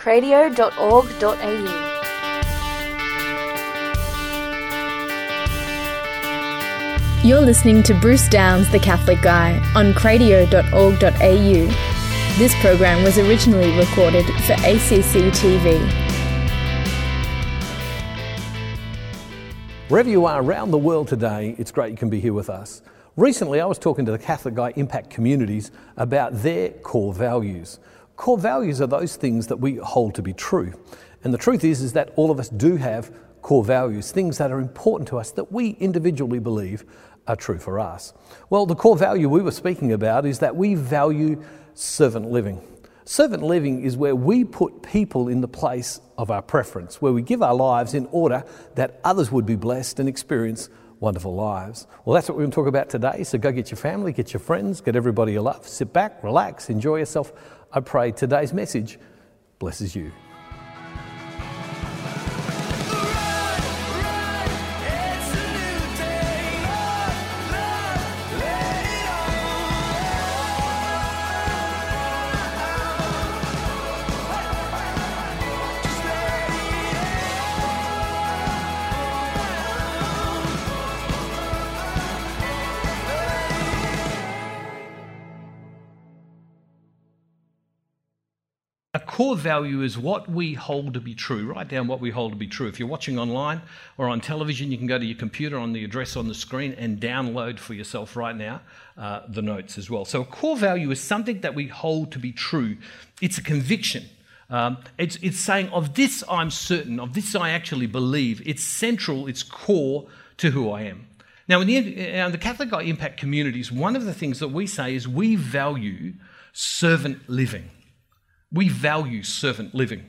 cradio.org.au. You're listening to Bruce Downs, the Catholic Guy, on cradio.org.au. This program was originally recorded for ACC TV. Wherever you are around the world today, it's great you can be here with us. Recently, I was talking to the Catholic Guy Impact communities about their core values. Core values are those things that we hold to be true. And the truth is that all of us do have core values, things that are important to us that we individually believe are true for us. Well, the core value we were speaking about is that we value servant living. Servant living is where we put people in the place of our preference, where we give our lives in order that others would be blessed and experience wonderful lives. Well, that's what we're going to talk about today. So go get your family, get your friends, get everybody you love, sit back, relax, enjoy yourself. I pray today's message blesses you. A core value is what we hold to be true. Write down what we hold to be true. If you're watching online or on television, you can go to your computer on the address on the screen and download for yourself right now the notes as well. So a core value is something that we hold to be true. It's a conviction. It's saying, of this I'm certain, of this I actually believe. It's central, it's core to who I am. Now, in the Catholic Guy Impact communities, one of the things that we say is we value servant living. We value servant living.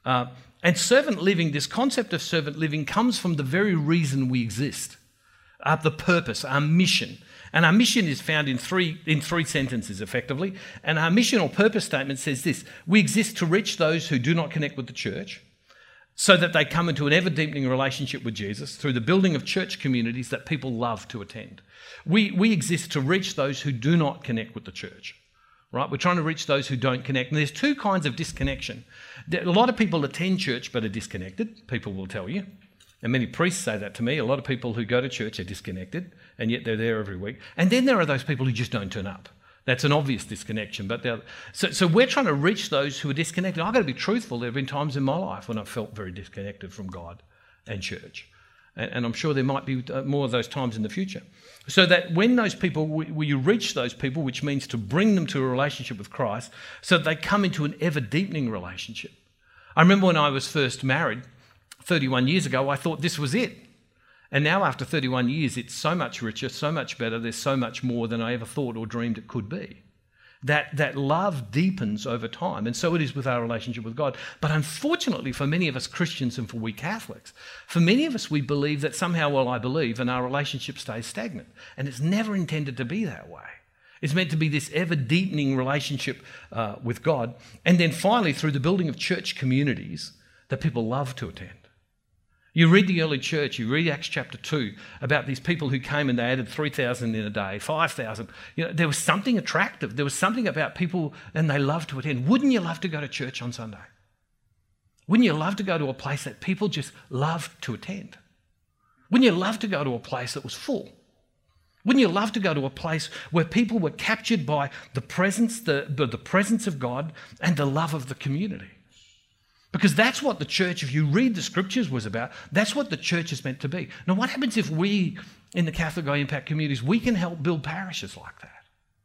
And servant living, this concept of servant living comes from the very reason we exist. The purpose, our mission. And our mission is found in three sentences, effectively. And our mission or purpose statement says this: we exist to reach those who do not connect with the church, so that they come into an ever-deepening relationship with Jesus through the building of church communities that people love to attend. We exist to reach those who do not connect with the church. Right? We're trying to reach those who don't connect. And there's two kinds of disconnection. A lot of people attend church but are disconnected, people will tell you. And many priests say that to me. A lot of people who go to church are disconnected, and yet they're there every week. And then there are those people who just don't turn up. That's an obvious disconnection. So we're trying to reach those who are disconnected. I've got to be truthful. There have been times in my life when I've felt very disconnected from God and church. And I'm sure there might be more of those times in the future. So that when those people, we reach those people, which means to bring them to a relationship with Christ, so that they come into an ever-deepening relationship. I remember when I was first married 31 years ago, I thought this was it. And now after 31 years, it's so much richer, so much better, there's so much more than I ever thought or dreamed it could be. That love deepens over time, and so it is with our relationship with God. But unfortunately for many of us Christians and for we Catholics, for many of us we believe that somehow, well, I believe, and our relationship stays stagnant. And it's never intended to be that way. It's meant to be this ever-deepening relationship with God. And then finally, through the building of church communities that people love to attend. You read the early church, you read Acts chapter 2 about these people who came and they added 3,000 in a day, 5,000. There was something attractive. There was something about people and they loved to attend. Wouldn't you love to go to church on Sunday? Wouldn't you love to go to a place that people just loved to attend? Wouldn't you love to go to a place that was full? Wouldn't you love to go to a place where people were captured by the presence of God and the love of the community? Because that's what the church, if you read the scriptures, was about. That's what the church is meant to be. Now, what happens if we, in the Catholic Guy Impact communities, we can help build parishes like that?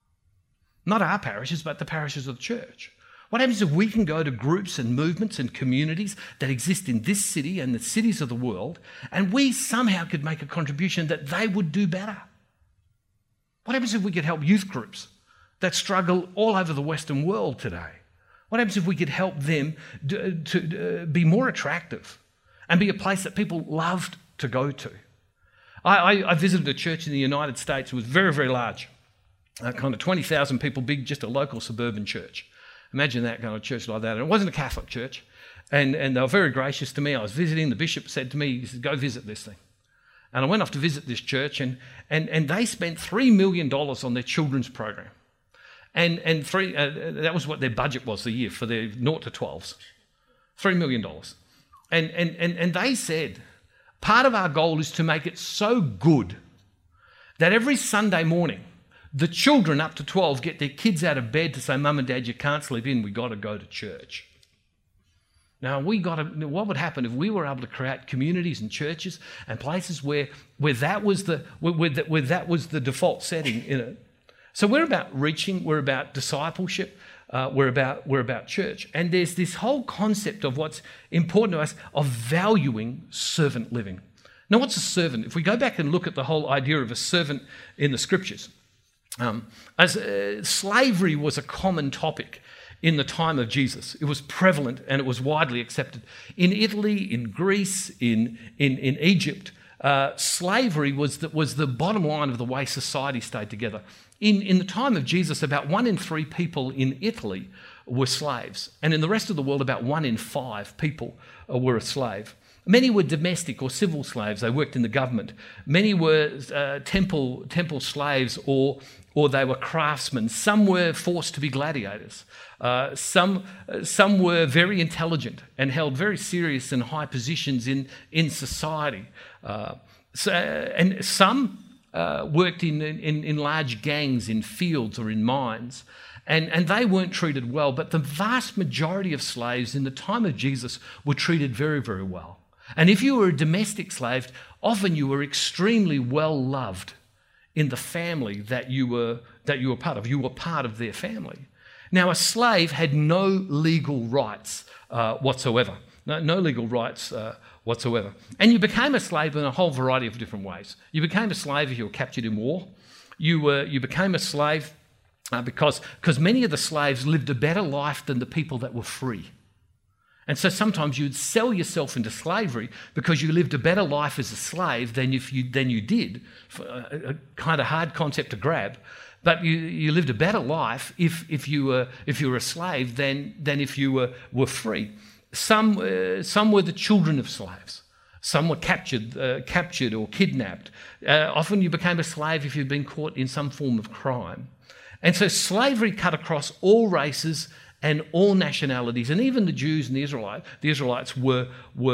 Not our parishes, but the parishes of the church. What happens if we can go to groups and movements and communities that exist in this city and the cities of the world, and we somehow could make a contribution that they would do better? What happens if we could help youth groups that struggle all over the Western world today? What happens if we could help them to be more attractive and be a place that people loved to go to? I visited a church in the United States. It was very, very large, kind of 20,000 people big, just a local suburban church. Imagine that kind of church like that. And it wasn't a Catholic church. And they were very gracious to me. I was visiting. The bishop said to me, he said, go visit this thing. And I went off to visit this church, and they spent $3 million on their children's program. And that was what their budget was the year for their 0 to 12s. $3 million. And they said, part of our goal is to make it so good that every Sunday morning, the children up to 12 get their kids out of bed to say, Mum and Dad, you can't sleep in, we've got to go to church. Now, what would happen if we were able to create communities and churches and places where that was the default setting in it? So we're about reaching, we're about discipleship, we're about church. And there's this whole concept of what's important to us of valuing servant living. Now, what's a servant? If we go back and look at the whole idea of a servant in the scriptures, slavery was a common topic in the time of Jesus. It was prevalent and it was widely accepted. In Italy, in Greece, in Egypt, slavery was the bottom line of the way society stayed together. In the time of Jesus, about 1 in 3 people in Italy were slaves. And in the rest of the world, about 1 in 5 people were a slave. Many were domestic or civil slaves. They worked in the government. Many were temple slaves or they were craftsmen. Some were forced to be gladiators. Some were very intelligent and held very serious and high positions in society. And some worked in large gangs in fields or in mines. And they weren't treated well, but the vast majority of slaves in the time of Jesus were treated very, very well. And if you were a domestic slave, often you were extremely well loved in the family that you were part of. You were part of their family. Now, a slave had no legal rights whatsoever. No legal rights whatsoever. And you became a slave in a whole variety of different ways. You became a slave if you were captured in war. You became a slave because many of the slaves lived a better life than the people that were free. And so sometimes you'd sell yourself into slavery because you lived a better life as a slave than you did. A kind of hard concept to grab, but you lived a better life if you were a slave than if you were free. Some were the children of slaves. Some were captured or kidnapped. Often you became a slave if you'd been caught in some form of crime. And so slavery cut across all races and all nationalities, and even the Jews and the Israelites were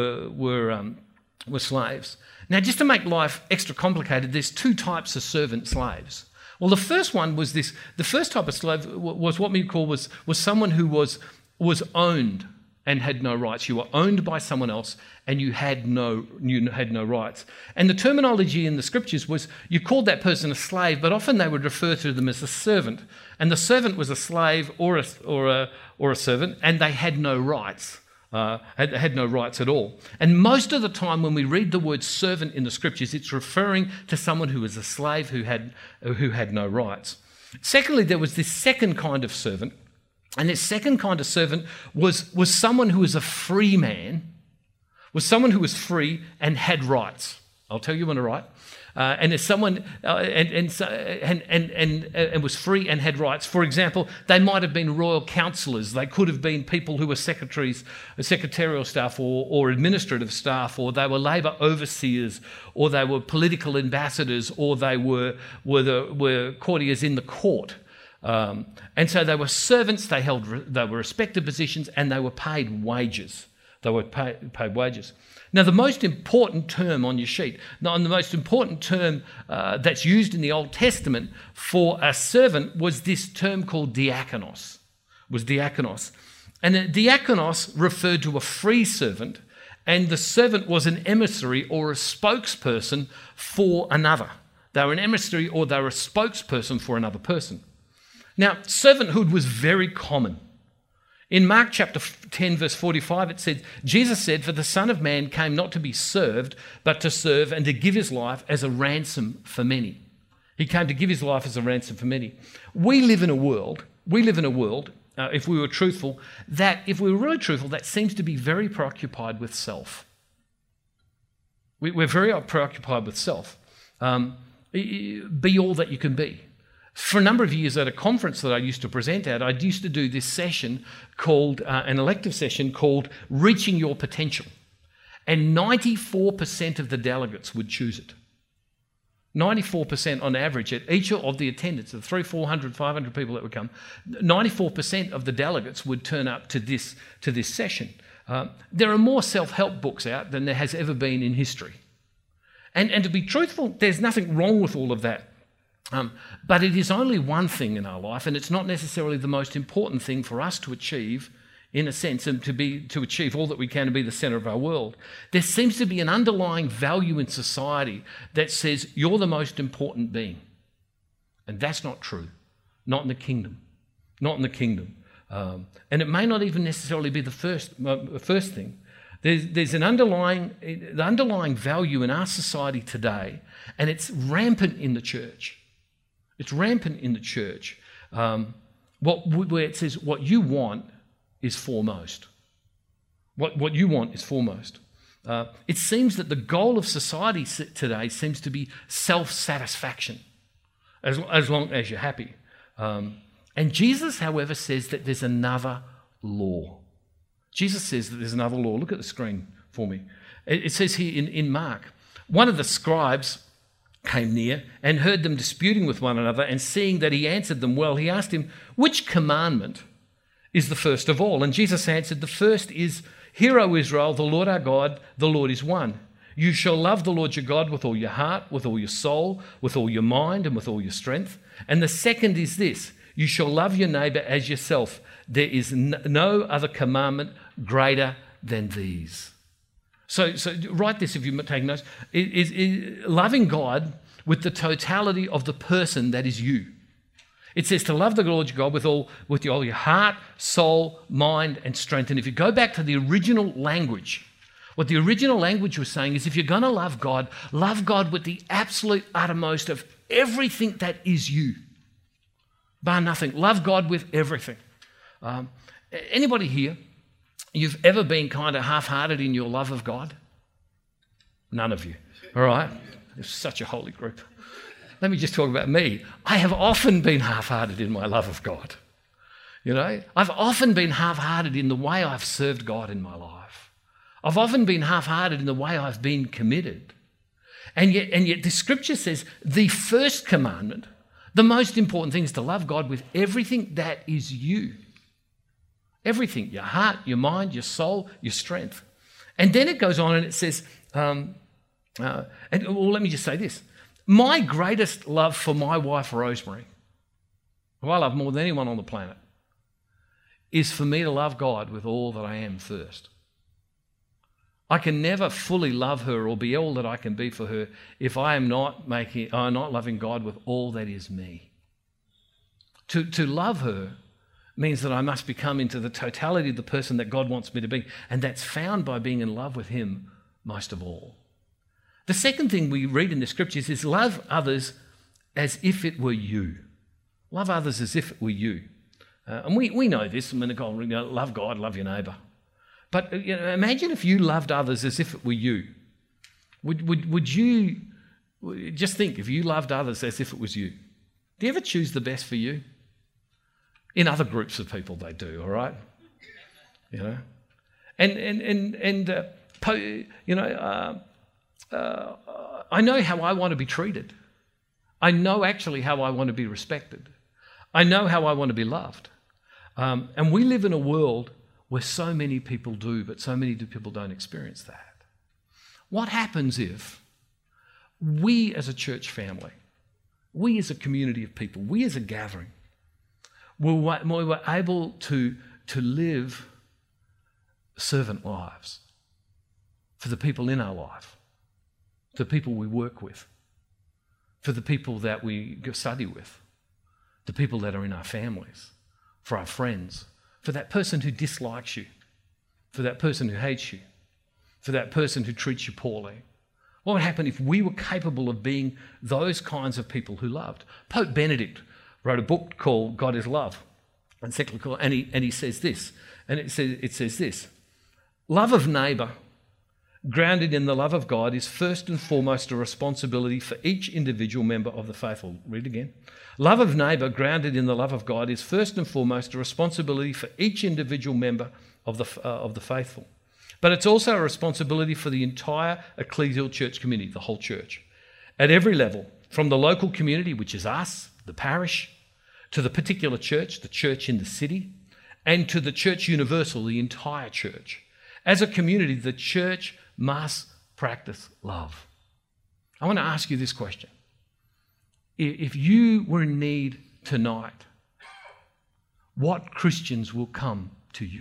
slaves. Now, just to make life extra complicated, there's 2 types of servant slaves. Well, the first one was this. The first type of slave was what we call was someone who was owned and had no rights. You were owned by someone else and you had no rights. And the terminology in the scriptures was you called that person a slave, but often they would refer to them as a servant. And the servant was a slave or a servant, and they had no rights. Had no rights at all. And most of the time when we read the word servant in the scriptures, it's referring to someone who was a slave who had no rights. Secondly, there was this second kind of servant. And this second kind of servant was someone who was a free man, was someone who was free and had rights. I'll tell you when to write. And as someone and was free and had rights. For example, they might have been royal councillors. They could have been people who were secretaries, secretarial staff, or administrative staff, or they were labour overseers, or they were political ambassadors, or they were courtiers in the court. And so they were servants. They were respected positions, and they were paid wages. Paid wages. Now, the most important term on your sheet, the most important term that's used in the Old Testament for a servant was this term called diakonos. And a diakonos referred to a free servant, and the servant was an emissary or a spokesperson for another. They were an emissary or they were a spokesperson for another person. Now, servanthood was very common. In Mark chapter 10, verse 45, it said, Jesus said, "For the Son of Man came not to be served, but to serve and to give his life as a ransom for many." He came to give his life as a ransom for many. We live in a world, if we were really truthful, that seems to be very preoccupied with self. We're very preoccupied with self. Be all that you can be. For a number of years at a conference that I used to present at, I used to do this session called, an elective session called Reaching Your Potential. And 94% of the delegates would choose it. 94% on average at each of the attendants, the 300, 400, 500 people that would come, 94% of the delegates would turn up to this session. There are more self-help books out than there has ever been in history. And to be truthful, there's nothing wrong with all of that. But it is only one thing in our life, and it's not necessarily the most important thing for us to achieve, in a sense, and to achieve all that we can to be the centre of our world. There seems to be an underlying value in society that says you're the most important being. And that's not true. Not in the kingdom. Not in the kingdom. And it may not even necessarily be the first thing. There's an underlying value in our society today, and it's rampant in the church. It's rampant in the church, where it says what you want is foremost. What you want is foremost. It seems that the goal of society today seems to be self-satisfaction, as long as you're happy. And Jesus, however, says that there's another law. Jesus says that there's another law. Look at the screen for me. It says here in Mark, one of the scribes came near and heard them disputing with one another, and seeing that he answered them well, he asked him, which commandment is the first of all? And Jesus answered, the first is, hear, O Israel, the Lord our God, the Lord is one. You shall love the Lord your God with all your heart, with all your soul, with all your mind, and with all your strength. And the second is this, you shall love your neighbour as yourself. There is no other commandment greater than these. So write this if you're taking notes. Is loving God with the totality of the person that is you. It says to love the Lord your God with all your heart, soul, mind, and strength. And if you go back to the original language, what the original language was saying is if you're going to love God with the absolute uttermost of everything that is you. Bar nothing. Love God with everything. Anybody here, you've ever been kind of half-hearted in your love of God? None of you. All right? It's such a holy group. Let me just talk about me. I have often been half-hearted in my love of God. You know, I've often been half-hearted in the way I've served God in my life. I've often been half-hearted in the way I've been committed. And yet the scripture says the first commandment, the most important thing, is to love God with everything that is you. Everything, your heart, your mind, your soul, your strength. And then it goes on and it says, let me just say this. My greatest love for my wife, Rosemary, who I love more than anyone on the planet, is for me to love God with all that I am first. I can never fully love her or be all that I can be for her if I am not loving God with all that is me. To love her means that I must become into the totality of the person that God wants me to be, and that's found by being in love with him most of all. The second thing we read in the scriptures is love others as if it were you. Love others as if it were you. And we know this, I'm going to go, love God, love your neighbour. But imagine if you loved others as if it were you. Would you, just think, if you loved others as if it was you, do you ever choose the best for you? In other groups of people they do, all right? You know? I know how I want to be treated. I know actually how I want to be respected. I know how I want to be loved. And we live in a world where so many people do, but so many people don't experience that. What happens if we as a church family, we as a community of people, we as a gathering, we were able to live servant lives for the people in our life, for the people we work with, for the people that we study with, the people that are in our families, for our friends, for that person who dislikes you, for that person who hates you, for that person who treats you poorly. What would happen if we were capable of being those kinds of people who loved? Pope Benedict wrote a book called God is Love, encyclical, and he says this, and it says this: love of neighbour, grounded in the love of God, is first and foremost a responsibility for each individual member of the faithful. Read again. Love of neighbour, grounded in the love of God, is first and foremost a responsibility for each individual member of the faithful. But it's also a responsibility for the entire ecclesial church community, the whole church, at every level, from the local community, which is us, the parish, to the particular church, the church in the city, and to the church universal, the entire church. As a community, the church must practice love. I want to ask you this question. If you were in need tonight, what Christians will come to you?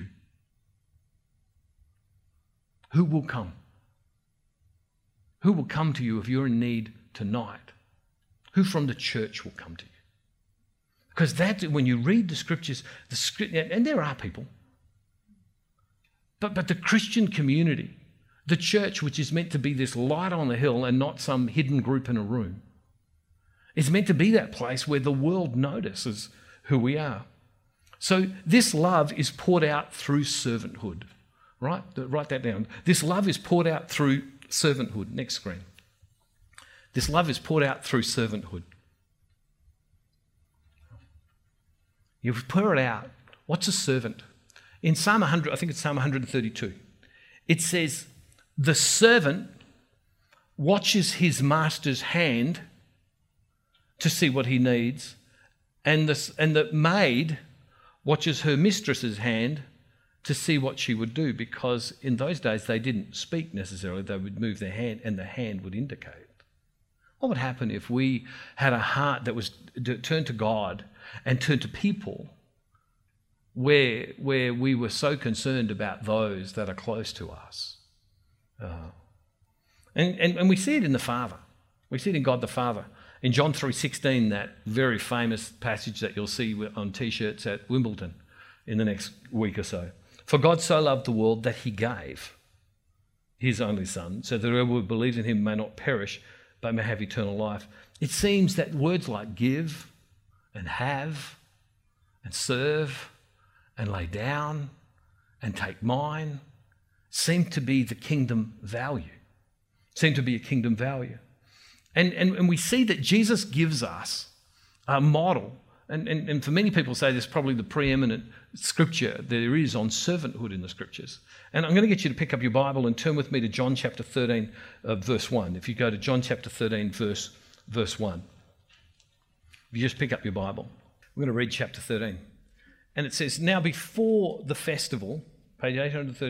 Who will come? Who will come to you if you're in need tonight? Who from the church will come to you? Because that's when you read the scriptures, and there are people, but the Christian community, the church, which is meant to be this light on the hill and not some hidden group in a room, is meant to be that place where the world notices who we are. So this love is poured out through servanthood, right? Write that down. This love is poured out through servanthood. Next screen. This love is poured out through servanthood. You pour it out. What's a servant? In Psalm 100, I think it's Psalm 132, it says, the servant watches his master's hand to see what he needs, and the maid watches her mistress's hand to see what she would do, because in those days they didn't speak necessarily, they would move their hand and the hand would indicate. What would happen if we had a heart that was turned to God and turned to people where we were so concerned about those that are close to us? And we see it in the Father. We see it in God the Father. In John 3:16, that very famous passage that you'll see on T-shirts at Wimbledon in the next week or so. For God so loved the world that he gave his only Son, so that whoever believes in him may not perish, but may have eternal life. It seems that words like give and have and serve and lay down and take mine seem to be the kingdom value, seem to be a kingdom value. And we see that Jesus gives us a model, and for many people say this is probably the preeminent scripture there is on servanthood in the scriptures. And I'm going to get you to pick up your Bible and turn with me to John chapter 13, verse 1. If you go to John chapter 13, verse 1. If you just pick up your Bible, we're going to read chapter 13. And it says, now before the festival, page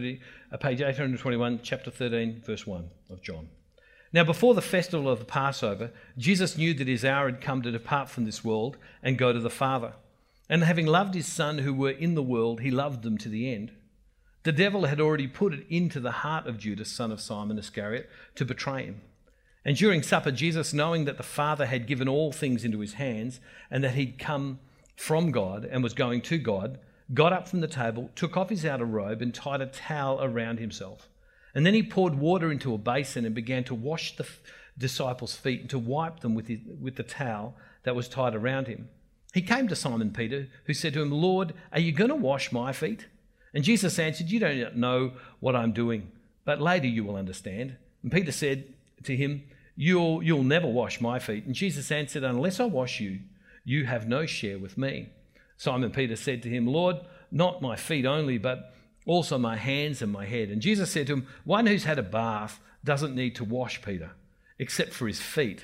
821, chapter 13, verse 1 of John. Now before the festival of the Passover, Jesus knew that his hour had come to depart from this world and go to the Father. And having loved his Son who were in the world, he loved them to the end. The devil had already put it into the heart of Judas, son of Simon Iscariot, to betray him. And during supper, Jesus, knowing that the Father had given all things into his hands and that he'd come from God and was going to God, got up from the table, took off his outer robe and tied a towel around himself. And then he poured water into a basin and began to wash the disciples' feet and to wipe them with the towel that was tied around him. He came to Simon Peter, who said to him, Lord, are you going to wash my feet? And Jesus answered, you don't know what I'm doing, but later you will understand. And Peter said to him, You'll never wash my feet. And Jesus answered, unless I wash you, you have no share with me. Simon Peter said to him, Lord, not my feet only, but also my hands and my head. And Jesus said to him, one who's had a bath doesn't need to wash, Peter, except for his feet,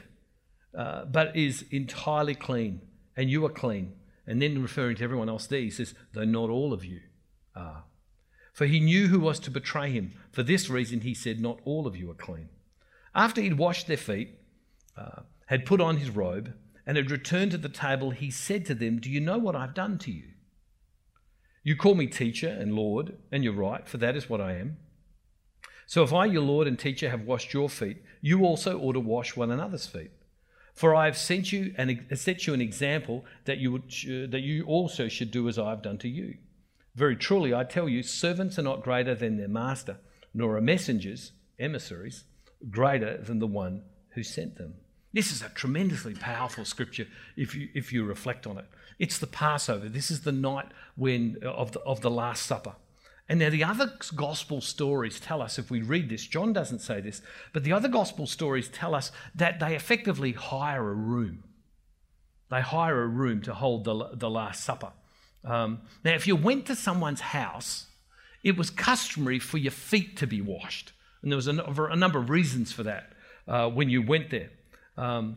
but is entirely clean, and you are clean. And then referring to everyone else there, he says, though not all of you are. For he knew who was to betray him. For this reason he said, not all of you are clean. After he'd washed their feet, had put on his robe, and had returned to the table, he said to them, do you know what I've done to you? You call me teacher and Lord, and you're right, for that is what I am. So if I, your Lord and teacher, have washed your feet, you also ought to wash one another's feet. For I have set you an example that you also should do as I have done to you. Very truly, I tell you, servants are not greater than their master, nor are messengers, emissaries, greater than the one who sent them. This is a tremendously powerful scripture if you reflect on it. It's the Passover. This is the night of the Last Supper. And now the other gospel stories tell us, if we read this, John doesn't say this, but the other gospel stories tell us that they effectively hire a room. They hire a room to hold the Last Supper. Now, if you went to someone's house, it was customary for your feet to be washed. And there was a number of reasons for that when you went there.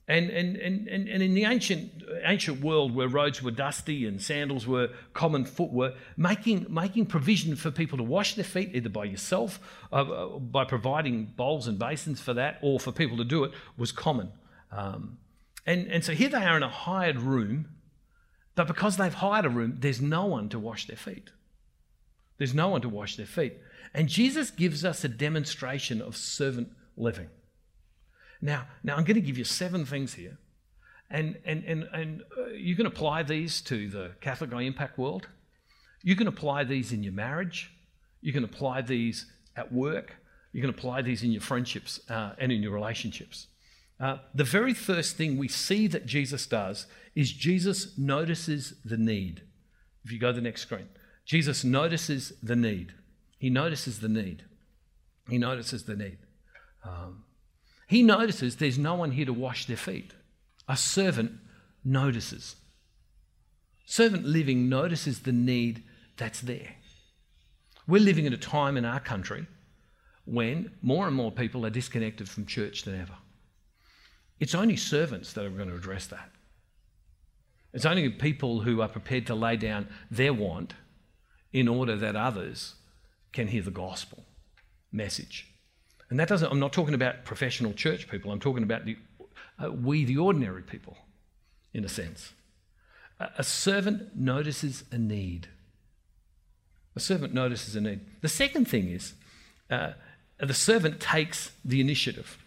And in the ancient world where roads were dusty and sandals were common footwear, making provision for people to wash their feet, either by yourself, by providing bowls and basins for that, or for people to do it, was common. And so here they are in a hired room, but because they've hired a room, there's no one to wash their feet. There's no one to wash their feet. And Jesus gives us a demonstration of servant living. Now I'm going to give you 7 things here, and you can apply these to the Catholic Guy Impact world. You can apply these in your marriage. You can apply these at work. You can apply these in your friendships and in your relationships. The very first thing we see that Jesus does is Jesus notices the need. If you go to the next screen, Jesus notices the need. He notices the need. He notices the need. He notices there's no one here to wash their feet. A servant notices. Servant living notices the need that's there. We're living at a time in our country when more and more people are disconnected from church than ever. It's only servants that are going to address that. It's only people who are prepared to lay down their want in order that others can hear the gospel message. And that doesn't, I'm not talking about professional church people, I'm talking about the ordinary people, in a sense. A servant notices a need. A servant notices a need. The second thing is, the servant takes the initiative.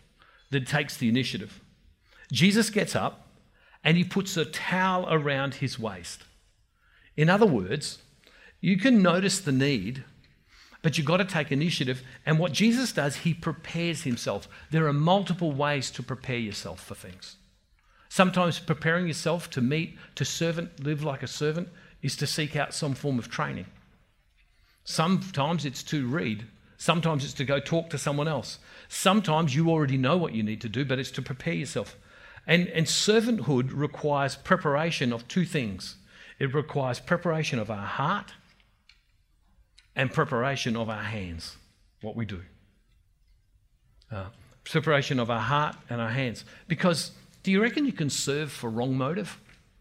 Jesus gets up and he puts a towel around his waist. In other words, you can notice the need, but you've got to take initiative. And what Jesus does, he prepares himself. There are multiple ways to prepare yourself for things. Sometimes preparing yourself to live like a servant, is to seek out some form of training. Sometimes it's to read. Sometimes it's to go talk to someone else. Sometimes you already know what you need to do, but it's to prepare yourself. And servanthood requires preparation of 2 things. It requires preparation of our heart and preparation of our hands, what we do. Preparation of our heart and our hands. Because do you reckon you can serve for wrong motive?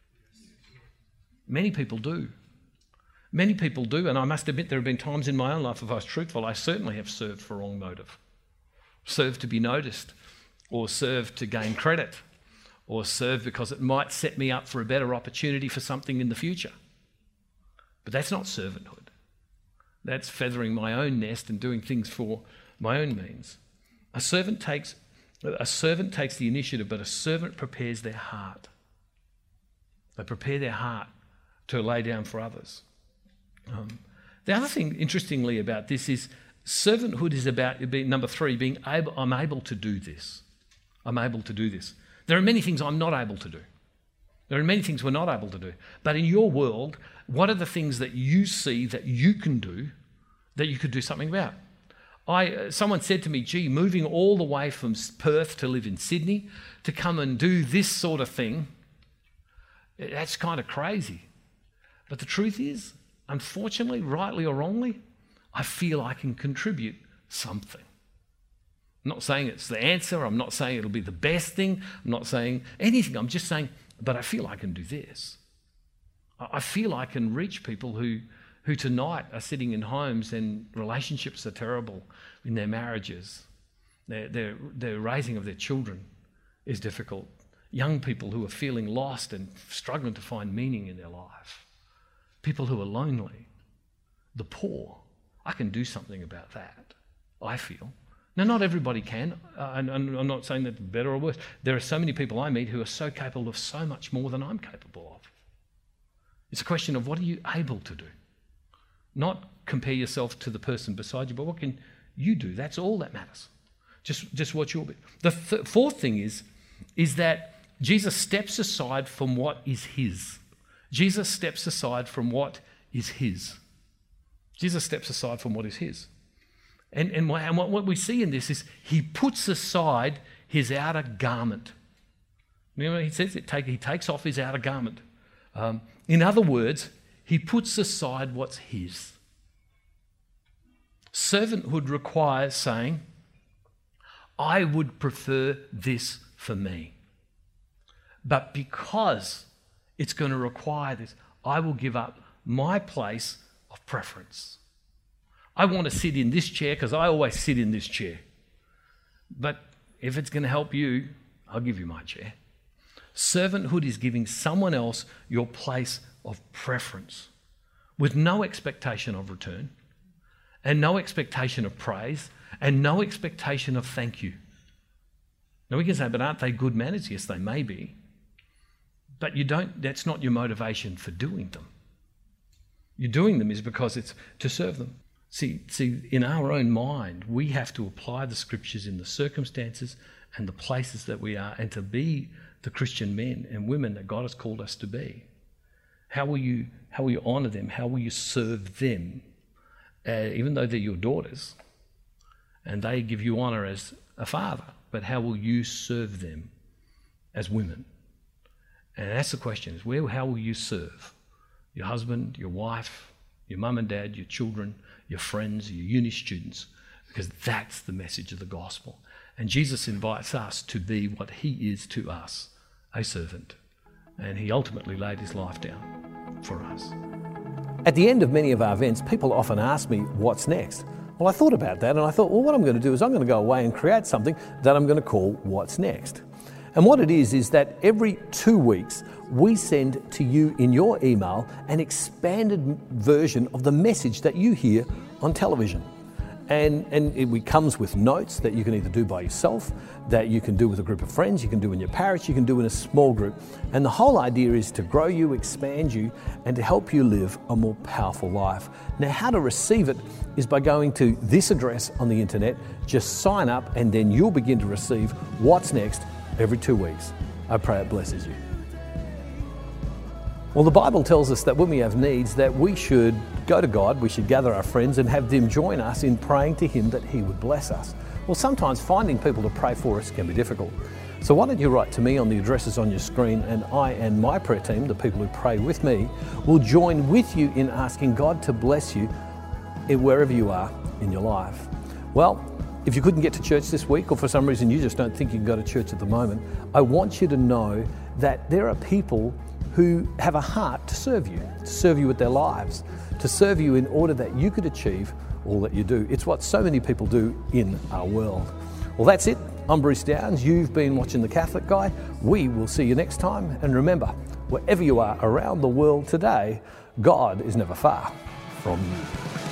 Many people do. Many people do, and I must admit there have been times in my own life, if I was truthful, I certainly have served for wrong motive. Served to be noticed, or served to gain credit, or served because it might set me up for a better opportunity for something in the future. But that's not servanthood. That's feathering my own nest and doing things for my own means. A servant takes the initiative, but a servant prepares their heart. They prepare their heart to lay down for others. The other thing, interestingly, about this is servanthood is about being, number 3, I'm able to do this. I'm able to do this. There are many things I'm not able to do. There are many things we're not able to do. But in your world, what are the things that you see that you can do that you could do something about? Someone said to me, gee, moving all the way from Perth to live in Sydney to come and do this sort of thing, that's kind of crazy. But the truth is, unfortunately, rightly or wrongly, I feel I can contribute something. I'm not saying it's the answer. I'm not saying it'll be the best thing. I'm not saying anything. I'm just saying, but I feel I can do this. I feel I can reach people who tonight are sitting in homes and relationships are terrible in their marriages. Their raising of their children is difficult. Young people who are feeling lost and struggling to find meaning in their life. People who are lonely. The poor. I can do something about that, I feel. Now, not everybody can, and I'm not saying that better or worse. There are so many people I meet who are so capable of so much more than I'm capable of. It's a question of what are you able to do? Not compare yourself to the person beside you, but what can you do? That's all that matters. Just what you'll be. The fourth thing is that Jesus steps aside from what is his. Jesus steps aside from what is his. Jesus steps aside from what is his. And what we see in this is he puts aside his outer garment. You know, he says he takes off his outer garment. In other words, he puts aside what's his. Servanthood requires saying, I would prefer this for me. But because it's going to require this, I will give up my place of preference. I want to sit in this chair because I always sit in this chair. But if it's going to help you, I'll give you my chair. Servanthood is giving someone else your place of preference with no expectation of return and no expectation of praise and no expectation of thank you. Now we can say, but aren't they good manners? Yes, they may be. But that's not your motivation for doing them. You're doing them is because it's to serve them. See, in our own mind, we have to apply the scriptures in the circumstances and the places that we are, and to be the Christian men and women that God has called us to be. How will you honour them? How will you serve them, even though they're your daughters, and they give you honour as a father? But how will you serve them as women? And that's the question: is how will you serve your husband, your wife, your mum and dad, your children, your friends, your uni students? Because that's the message of the gospel. And Jesus invites us to be what he is to us, a servant. And he ultimately laid his life down for us. At the end of many of our events, people often ask me, what's next? Well, I thought about that and I thought, well, what I'm going to do is I'm going to go away and create something that I'm going to call What's Next. And what it is that every 2 weeks, we send to you in your email an expanded version of the message that you hear on television. And it comes with notes that you can either do by yourself, that you can do with a group of friends, you can do in your parish, you can do in a small group. And the whole idea is to grow you, expand you, and to help you live a more powerful life. Now, how to receive it is by going to this address on the internet, just sign up, and then you'll begin to receive What's Next every 2 weeks. I pray it blesses you. Well, the Bible tells us that when we have needs, that we should go to God, we should gather our friends and have them join us in praying to him that he would bless us. Well, sometimes finding people to pray for us can be difficult. So why don't you write to me on the addresses on your screen, and I and my prayer team, the people who pray with me, will join with you in asking God to bless you wherever you are in your life. Well, if you couldn't get to church this week, or for some reason you just don't think you can go to church at the moment, I want you to know that there are people who have a heart to serve you with their lives, to serve you in order that you could achieve all that you do. It's what so many people do in our world. Well, that's it. I'm Bruce Downs. You've been watching The Catholic Guy. We will see you next time. And remember, wherever you are around the world today, God is never far from you.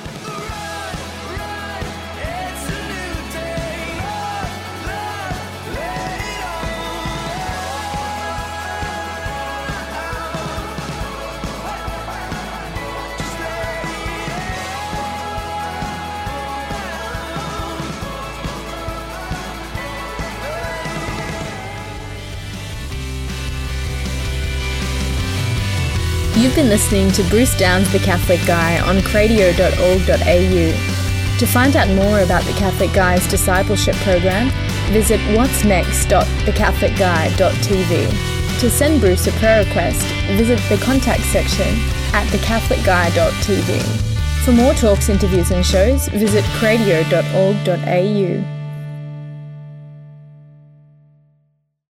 You've been listening to Bruce Downs, The Catholic Guy on cradio.org.au. To find out more about The Catholic Guy's discipleship program, visit whatsnext.thecatholicguy.tv. To send Bruce a prayer request, visit the contact section at thecatholicguy.tv. For more talks, interviews and shows, visit cradio.org.au.